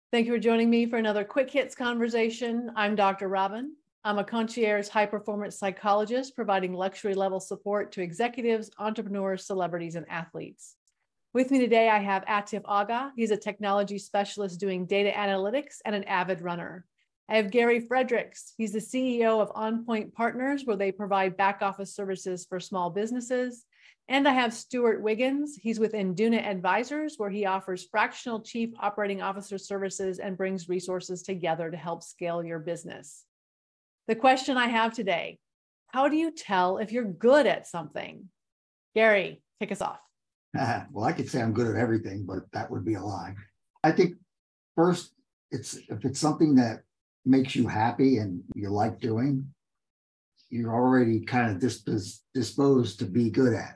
Thank you for joining me for another Quick Hits conversation. I'm Dr. Robin. I'm a concierge high-performance psychologist providing luxury-level support to executives, entrepreneurs, celebrities, and athletes. With me today, I have Atif Agha. He's a technology specialist doing data analytics and an avid runner. I have Gary Fredericks. He's the CEO of OnPoint Partners, where they provide back office services for small businesses. And I have Stuart Wiggins. He's with Induna Advisors, where he offers fractional chief operating officer services and brings resources together to help scale your business. The question I have today, how do you tell if you're good at something? Gary, kick us off. Well, I could say I'm good at everything, but that would be a lie. I think first, if it's something that makes you happy and you like doing, you're already kind of disposed to be good at it.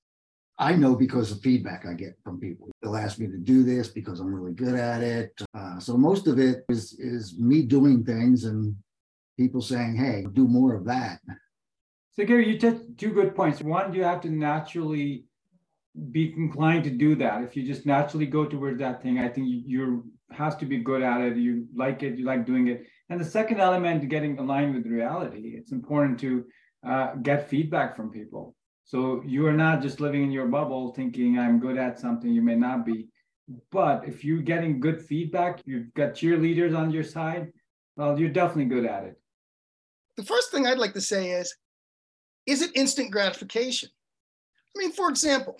I know because of feedback I get from people. They'll ask me to do this because I'm really good at it. So most of it is me doing things and people saying, hey, do more of that. So Gary, you touched two good points. One, you have to naturally be inclined to do that. If you just naturally go towards that thing, I think you has to be good at it. You like it, you like doing it. And the second element, getting aligned with reality. It's important to get feedback from people. So you are not just living in your bubble thinking I'm good at something you may not be. But if you're getting good feedback, you've got cheerleaders on your side, well, you're definitely good at it. The first thing I'd like to say is it instant gratification? I mean, for example,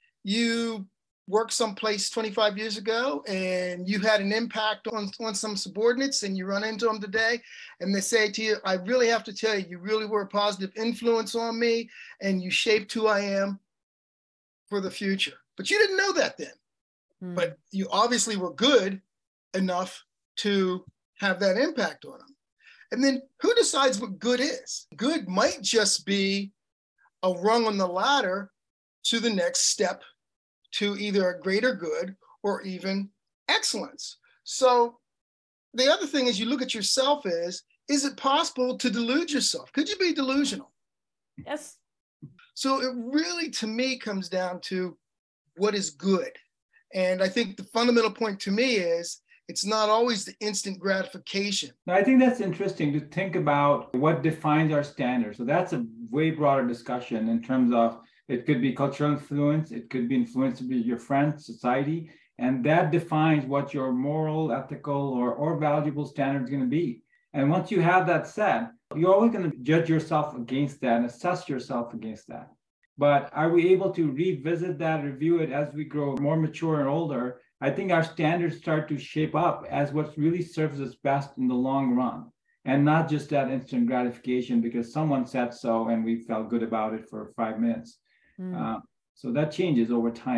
you worked someplace 25 years ago and you had an impact on some subordinates and you run into them today and they say to you, I really have to tell you, you really were a positive influence on me and you shaped who I am for the future. But you didn't know that then. But you obviously were good enough to have that impact on them. And then who decides what good is? Good might just be a rung on the ladder to the next step, to either a greater good or even excellence. So the other thing is you look at yourself is it possible to delude yourself? Could you be delusional? Yes. So it really, to me, comes down to what is good. And I think the fundamental point to me is it's not always the instant gratification. I think that's interesting to think about what defines our standards. So that's a way broader discussion in terms of it could be cultural influence, it could be influence of your friends, society, and that defines what your moral, ethical, or valuable standard is going to be. And once you have that set, you're always going to judge yourself against that and assess yourself against that. But are we able to revisit that, review it as we grow more mature and older? I think our standards start to shape up as what really serves us best in the long run, and not just that instant gratification because someone said so and we felt good about it for 5 minutes. So that changes over time.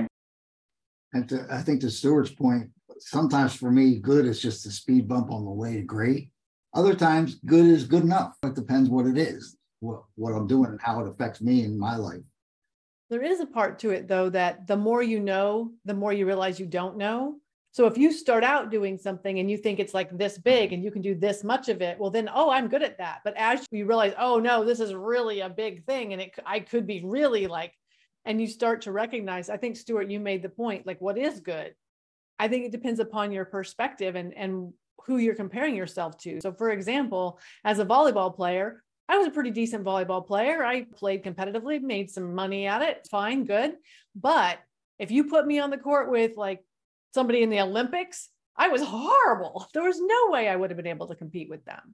And I think to Stuart's point, sometimes for me, good is just a speed bump on the way to great. Other times, good is good enough. It depends what it is, what I'm doing and how it affects me in my life. There is a part to it, though, that the more you know, the more you realize you don't know. So if you start out doing something and you think it's like this big and you can do this much of it, well, then, oh, I'm good at that. But as you realize, oh, no, this is really a big thing and I could be really like, and you start to recognize, I think, Stuart, you made the point, like what is good? I think it depends upon your perspective and who you're comparing yourself to. So for example, as a volleyball player, I was a pretty decent volleyball player. I played competitively, made some money at it. Fine, good. But if you put me on the court with like somebody in the Olympics, I was horrible. There was no way I would have been able to compete with them.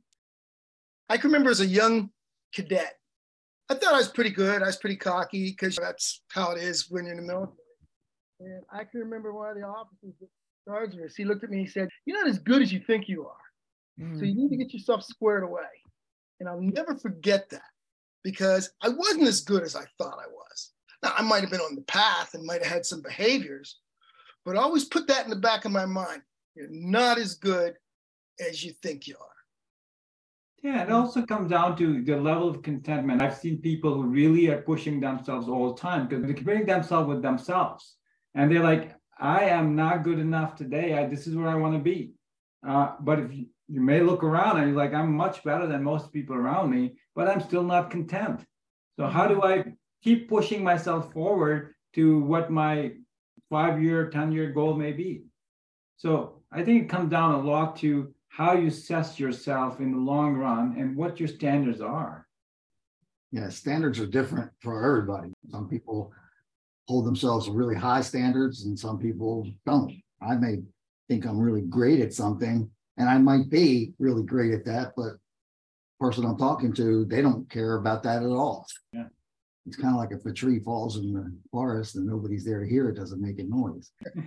I can remember as a young cadet, I thought I was pretty good. I was pretty cocky because that's how it is when you're in the military. And I can remember one of the officers that charged us. He looked at me and he said, "You're not as good as you think you are. So you need to get yourself squared away." And I'll never forget that because I wasn't as good as I thought I was. Now, I might have been on the path and might have had some behaviors, but I always put that in the back of my mind. You're not as good as you think you are. Yeah, it also comes down to the level of contentment. I've seen people who really are pushing themselves all the time because they're comparing themselves with themselves. And they're like, I am not good enough today. This is where I want to be. But if you may look around and you're like, I'm much better than most people around me, but I'm still not content. So how do I keep pushing myself forward to what my 5-year, 10-year goal may be? So I think it comes down a lot to how you assess yourself in the long run and what your standards are. Yeah, standards are different for everybody. Some people hold themselves to really high standards and some people don't. I may think I'm really great at something and I might be really great at that, but the person I'm talking to, they don't care about that at all. Yeah. It's kind of like if a tree falls in the forest and nobody's there to hear it, doesn't make a noise.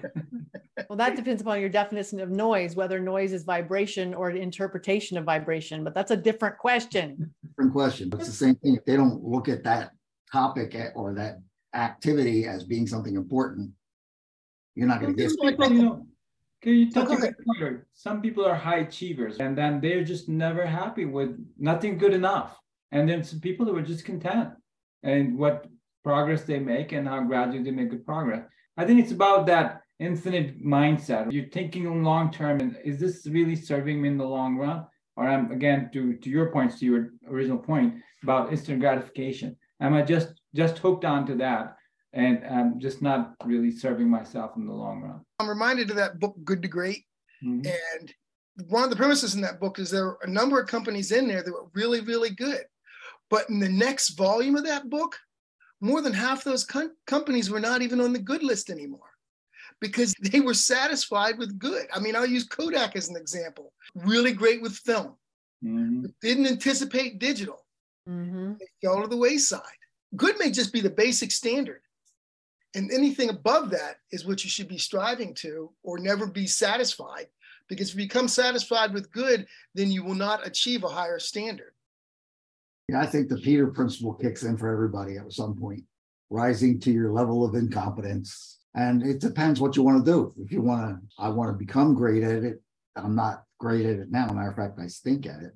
Well, that depends upon your definition of noise, whether noise is vibration or an interpretation of vibration, but that's a different question. Different question. It's the same thing. If they don't look at that topic or that activity as being something important, you're not going to get Some people, can you touch on that point? Some people are high achievers and then they're just never happy with nothing good enough. And then some people who are just content and what progress they make and how gradually they make good progress. I think it's about that infinite mindset. You're thinking long term, and is this really serving me in the long run? Or I'm again to your points, to your original point about instant gratification. Am I just hooked onto that and I'm just not really serving myself in the long run? I'm reminded of that book, Good to Great. Mm-hmm. And one of the premises in that book is there are a number of companies in there that were really, really good. But in the next volume of that book, more than half those companies were not even on the good list anymore because they were satisfied with good. I mean, I'll use Kodak as an example. Really great with film. Mm-hmm. Didn't anticipate digital. Mm-hmm. They fell to the wayside. Good may just be the basic standard. And anything above that is what you should be striving to or never be satisfied. Because if you become satisfied with good, then you will not achieve a higher standard. Yeah, I think the Peter principle kicks in for everybody at some point, rising to your level of incompetence. And it depends what you want to do. If you I want to become great at it. I'm not great at it now. Matter of fact, I stink at it.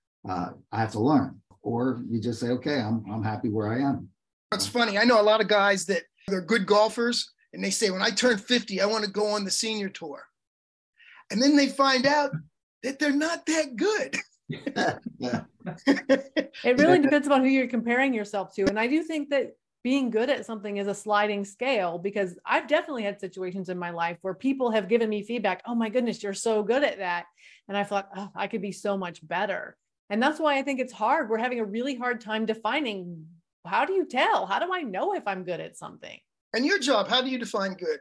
I have to learn. Or you just say, okay, I'm happy where I am. It's funny. I know a lot of guys that they're good golfers and they say, when I turn 50, I want to go on the senior tour. And then they find out that they're not that good. Yeah. It really depends on who you're comparing yourself to. And I do think that being good at something is a sliding scale, because I've definitely had situations in my life where people have given me feedback. Oh my goodness, you're so good at that. And I thought, oh, I could be so much better. And that's why I think it's hard. We're having a really hard time defining, how do you tell? How do I know if I'm good at something? And your job, how do you define good?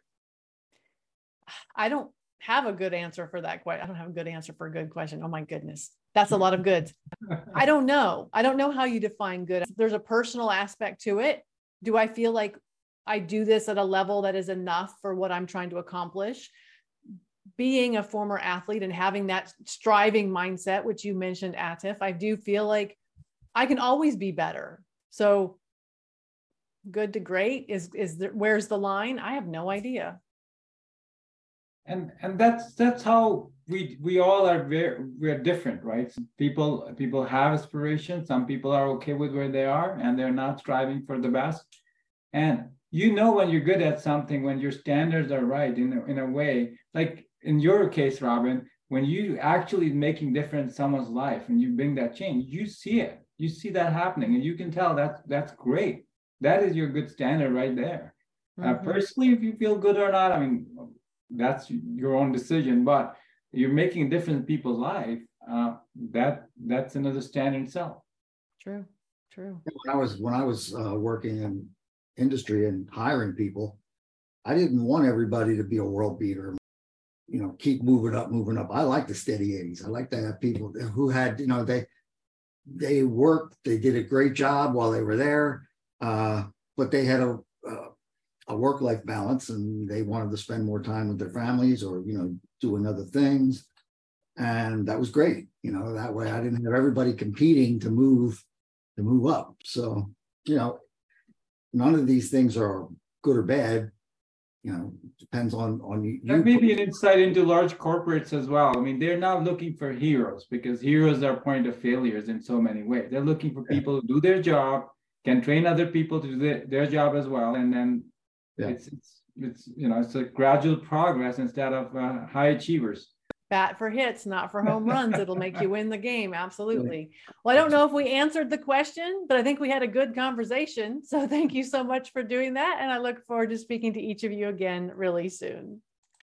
I don't have a good answer for that question. I don't have a good answer for a good question. Oh my goodness. That's a lot of goods. I don't know. I don't know how you define good. There's a personal aspect to it. Do I feel like I do this at a level that is enough for what I'm trying to accomplish? Being a former athlete and having that striving mindset, which you mentioned, Atif, I do feel like I can always be better. So good to great is there, where's the line? I have no idea. And that's how we all are we're different, right? People have aspirations. Some people are okay with where they are and they're not striving for the best. And when you're good at something, when your standards are right in a way, like in your case, Robin, when you actually making difference in someone's life and you bring that change, you see it. You see that happening and you can tell that's great. That is your good standard right there. Mm-hmm. Personally, if you feel good or not, I mean, that's your own decision, but you're making a difference in people's life. That's another standard itself. True. When I was working in industry and hiring people, I didn't want everybody to be a world beater. Keep moving up. I like the steady 80s. I like to have people who had, they worked, they did a great job while they were there, but they had a work-life balance and they wanted to spend more time with their families or, doing other things. And that was great. That way I didn't have everybody competing to move up. So, none of these things are good or bad. Depends on you. That may be an insight into large corporates as well. I mean, they're not looking for heroes because heroes are point of failures in so many ways. They're looking for people who do their job, can train other people to do their job as well. And then it's a gradual progress instead of high achievers. Bat for hits, not for home runs. It'll make you win the game. Absolutely. Well, I don't know if we answered the question, but I think we had a good conversation. So thank you so much for doing that. And I look forward to speaking to each of you again really soon.